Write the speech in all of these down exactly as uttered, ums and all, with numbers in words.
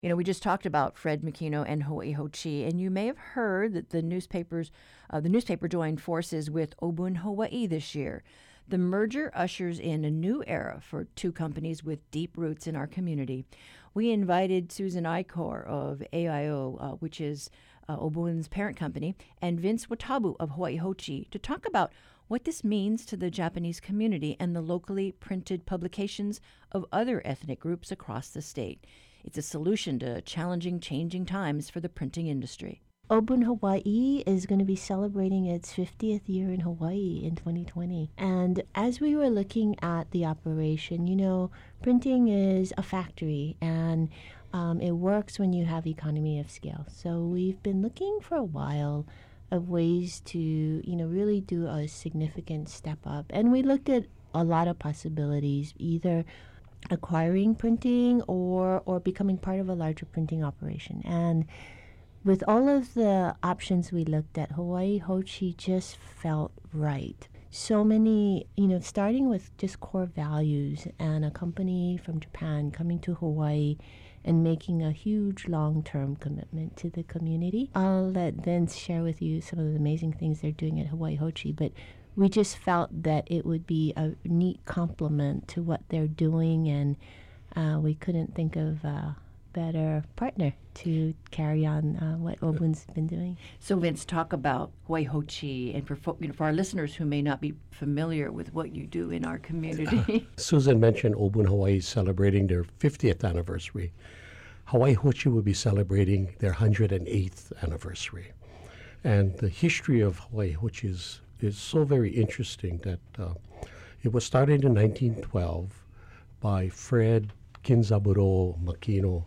You know, we just talked about Fred Makino and Hawaii Hochi, and you may have heard that the newspapers, uh, the newspaper joined forces with Obun Hawaii this year. The merger ushers in a new era for two companies with deep roots in our community. We invited Susan Icor of A I O, uh, which is uh, Obun's parent company, and Vince Watabu of Hawaii Hochi to talk about what this means to the Japanese community and the locally printed publications of other ethnic groups across the state. It's a solution to challenging, changing times for the printing industry. Obun Hawaii is going to be celebrating its fiftieth year in Hawaii in twenty twenty. And as we were looking at the operation, you know, printing is a factory and um, it works when you have economy of scale. So we've been looking for a while of ways to, you know, really do a significant step up. And we looked at a lot of possibilities, either acquiring printing or or becoming part of a larger printing operation. And with all of the options we looked at, Hawaii Hochi just felt right. So many, you know, starting with just core values and a company from Japan coming to Hawaii and making a huge long-term commitment to the community. I'll let Vince share with you some of the amazing things they're doing at Hawaii Hochi, but we just felt that it would be a neat complement to what they're doing, and uh, we couldn't think of a better partner to carry on uh, what Obun's been doing. So, Vince, talk about Hawaii Hochi, and for, fo- you know, for our listeners who may not be familiar with what you do in our community. Susan mentioned Obun Hawaii celebrating their fiftieth anniversary. Hawaii Hochi will be celebrating their one hundred eighth anniversary. And the history of Hawaii Hochi is is so very interesting that uh, it was started in nineteen twelve by Fred Kinzaburo Makino.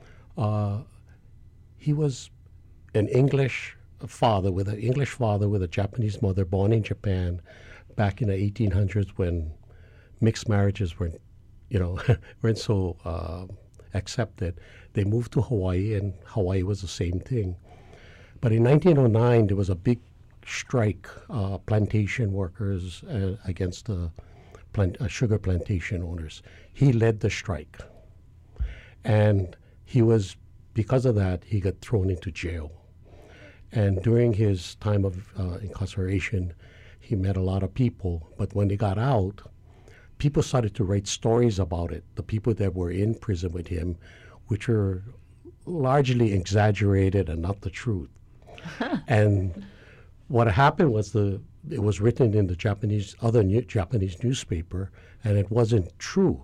Uh, he was an English father with an English father with a Japanese mother, born in Japan back in the eighteen hundreds when mixed marriages weren't, you know, weren't so uh, accepted. They moved to Hawaii, and Hawaii was the same thing. But in nineteen oh nine, there was a big strike, uh, plantation workers uh, against the plant, uh, sugar plantation owners. He led the strike. And he was, because of that, he got thrown into jail. And during his time of uh, incarceration, he met a lot of people. But when they got out, people started to write stories about it, the people that were in prison with him, which were largely exaggerated and not the truth. And what happened was the it was written in the Japanese other new, Japanese newspaper, and it wasn't true.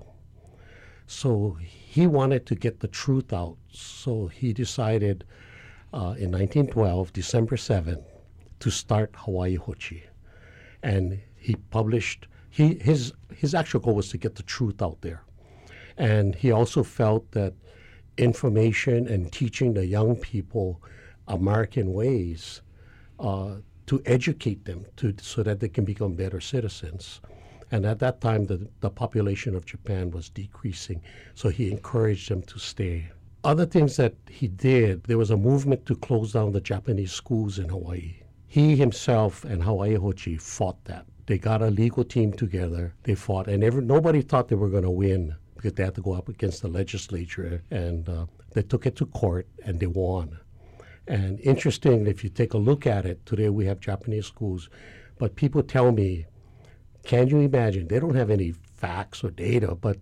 So he wanted to get the truth out. So he decided uh, in nineteen twelve, December seventh, to start Hawaii Hochi, and he published. He his his actual goal was to get the truth out there, and he also felt that information and teaching the young people American ways. Uh, to educate them to, so that they can become better citizens. And at that time, the, the population of Japan was decreasing, so he encouraged them to stay. Other things that he did, there was a movement to close down the Japanese schools in Hawaii. He himself and Hawaii Hochi fought that. They got a legal team together, they fought, and every, nobody thought they were going to win because they had to go up against the legislature, and uh, they took it to court, and they won. And interesting, if you take a look at it, today we have Japanese schools, but people tell me, can you imagine, they don't have any facts or data, but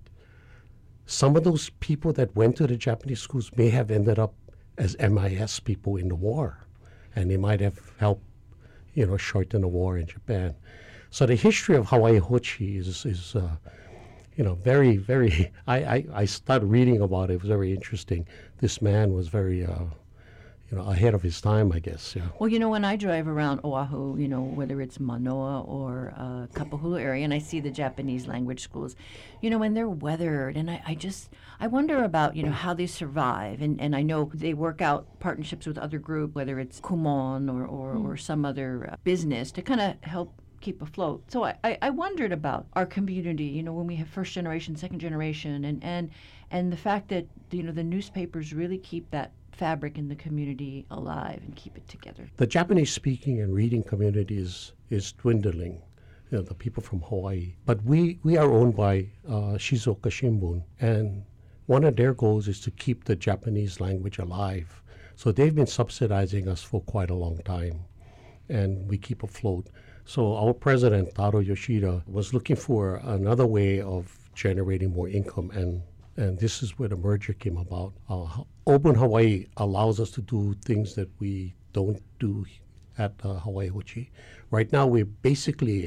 some of those people that went to the Japanese schools may have ended up as M I S people in the war, and they might have helped, you know, shorten the war in Japan. So the history of Hawaii Hochi is, is uh, you know, very, very, I, I, I started reading about it, it was very interesting. This man was very, uh, you know, ahead of his time, I guess. Yeah. Well, you know, when I drive around Oahu, you know, whether it's Manoa or uh, Kapahulu area, and I see the Japanese language schools, you know, and they're weathered, and I, I just, I wonder about, you know, how they survive. And, and I know they work out partnerships with other groups, whether it's Kumon or, or, mm. or some other uh, business to kind of help keep afloat. So I, I, I wondered about our community, you know, when we have first generation, second generation, and, and, and the fact that, you know, the newspapers really keep that fabric in the community alive and keep it together. The Japanese speaking and reading community is, is dwindling, you know, the people from Hawaii. But we, we are owned by uh, Shizuoka Shimbun, and one of their goals is to keep the Japanese language alive. So they've been subsidizing us for quite a long time, and we keep afloat. So our president, Taro Yoshida, was looking for another way of generating more income, and, and this is where the merger came about. Uh, Obun Hawaii allows us to do things that we don't do at uh, Hawaii Hochi. Right now, we're basically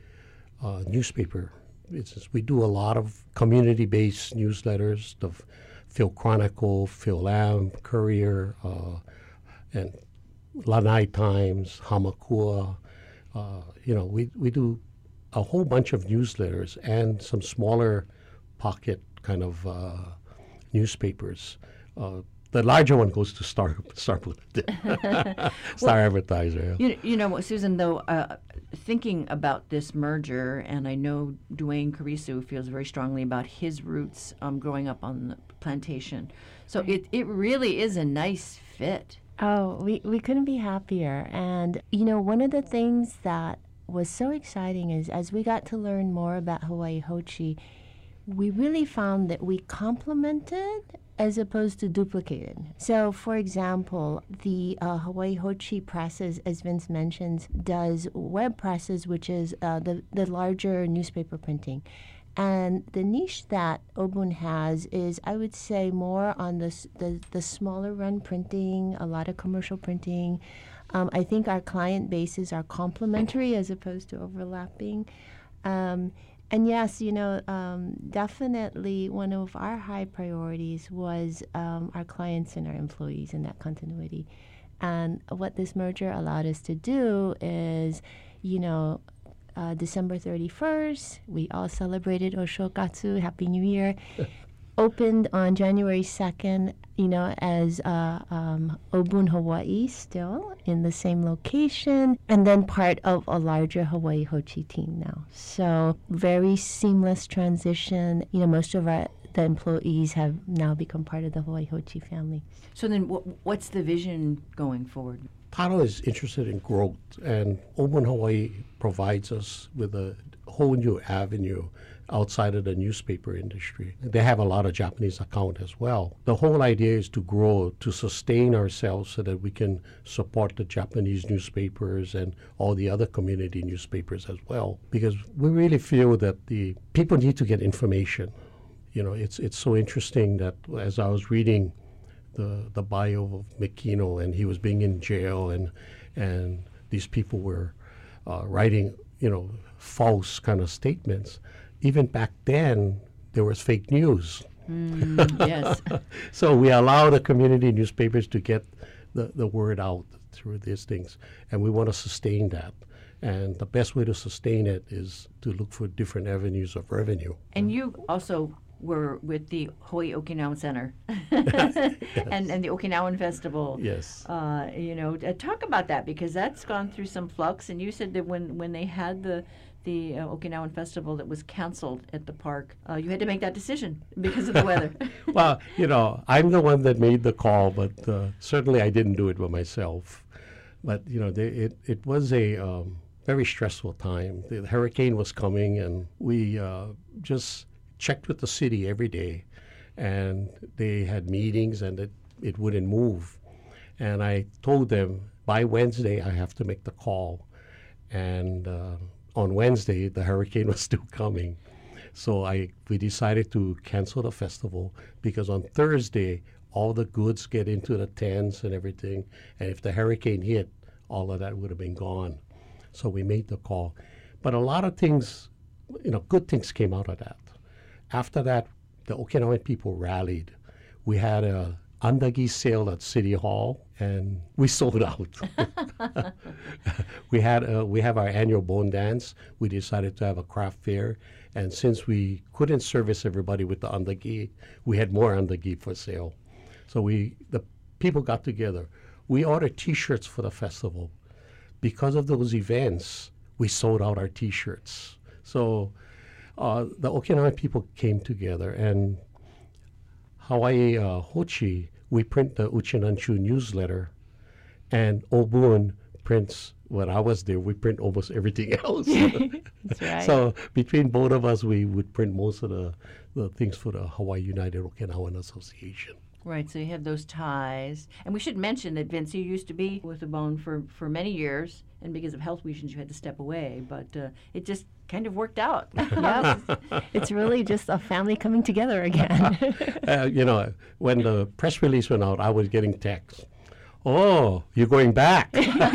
a uh, newspaper. It's, we do a lot of community-based newsletters, the Phil Chronicle, Phil Lam, Courier, uh, and Lanai Times, Hamakua. Uh, you know, we, we do a whole bunch of newsletters and some smaller pocket kind of uh, newspapers. Uh, the larger one goes to Star Star Star well, Advertiser. Yeah. You, you know, Susan, though, uh, thinking about this merger, and I know Dwayne Carisu feels very strongly about his roots um, growing up on the plantation. So it, it really is a nice fit. Oh, we, we couldn't be happier. And, you know, one of the things that was so exciting is as we got to learn more about Hawaii Hochi, we really found that we complemented as opposed to duplicated. So, for example, the uh, Hawaii Hochi presses, as Vince mentions, does web presses, which is uh, the, the larger newspaper printing. And the niche that Obun has is, I would say, more on the, the, the smaller run printing, a lot of commercial printing. Um, I think our client bases are complementary as opposed to overlapping. Um, and yes, you know, um, definitely one of our high priorities was um, our clients and our employees and that continuity. And what this merger allowed us to do is, you know, Uh, December thirty-first, we all celebrated Oshokatsu, Happy New Year. Opened on January second, you know, as uh, um, Obun Hawaii, still in the same location, and then part of a larger Hawaii Hochi team now. So very seamless transition. You know, most of our the employees have now become part of the Hawaii Hochi family. So then wh- what's the vision going forward? Taro is interested in growth, and Obun Hawaii provides us with a whole new avenue outside of the newspaper industry. They have a lot of Japanese account as well. The whole idea is to grow, to sustain ourselves so that we can support the Japanese newspapers and all the other community newspapers as well. Because we really feel that the people need to get information. You know, it's it's so interesting that as I was reading the the bio of Makino, and he was being in jail, and and these people were uh, writing, you know, false kind of statements. Even back then, there was fake news. Mm, yes. So we allow the community newspapers to get the, the word out through these things, and we want to sustain that. And the best way to sustain it is to look for different avenues of revenue. And you also were with the Hawaii Okinawan Center yes. and, and the Okinawan Festival. Yes. Uh, you know, uh, talk about that, because that's gone through some flux. And you said that when, when they had the the uh, Okinawan Festival that was canceled at the park, uh, you had to make that decision because of the weather. Well, you know, I'm the one that made the call, but uh, certainly I didn't do it by myself. But, you know, they, it, it was a um, very stressful time. The hurricane was coming, and we uh, just checked with the city every day, and they had meetings, and it, it wouldn't move. And I told them, by Wednesday, I have to make the call. And uh, on Wednesday, the hurricane was still coming. So I we decided to cancel the festival, because on Thursday, all the goods get into the tents and everything. And if the hurricane hit, all of that would have been gone. So we made the call. But a lot of things, you know, good things came out of that. After that, the Okinawan people rallied. We had a andagi sale at City Hall, and we sold out. we had a, we have our annual bone dance. We decided to have a craft fair, and since we couldn't service everybody with the andagi, we had more andagi for sale. So we the people got together. We ordered T-shirts for the festival. Because of those events, we sold out our T-shirts. So uh, the Okinawan people came together, and Hawaii uh, Hochi, we print the Uchinanchu newsletter, and Obun prints, when I was there, we print almost everything else. That's right. So between both of us, we would print most of the, the things for the Hawaii United Okinawan Association. Right, so you have those ties. And we should mention that, Vince, you used to be with the Bone for, for many years, and because of health reasons, you had to step away. But uh, it just kind of worked out. Yep. It's really just a family coming together again. uh, you know, when the press release went out, I was getting texts. Oh, you're going back.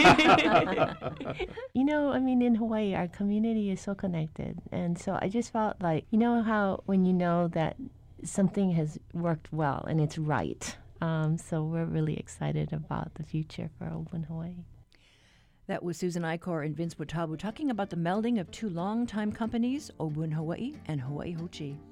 You know, I mean, in Hawaii, our community is so connected. And so I just felt like, you know how when you know that something has worked well and it's right. Um, so we're really excited about the future for Obun Hawaii. That was Susan Icor and Vince Watabu talking about the melding of two longtime companies, Obun Hawaii and Hawaii Hochi.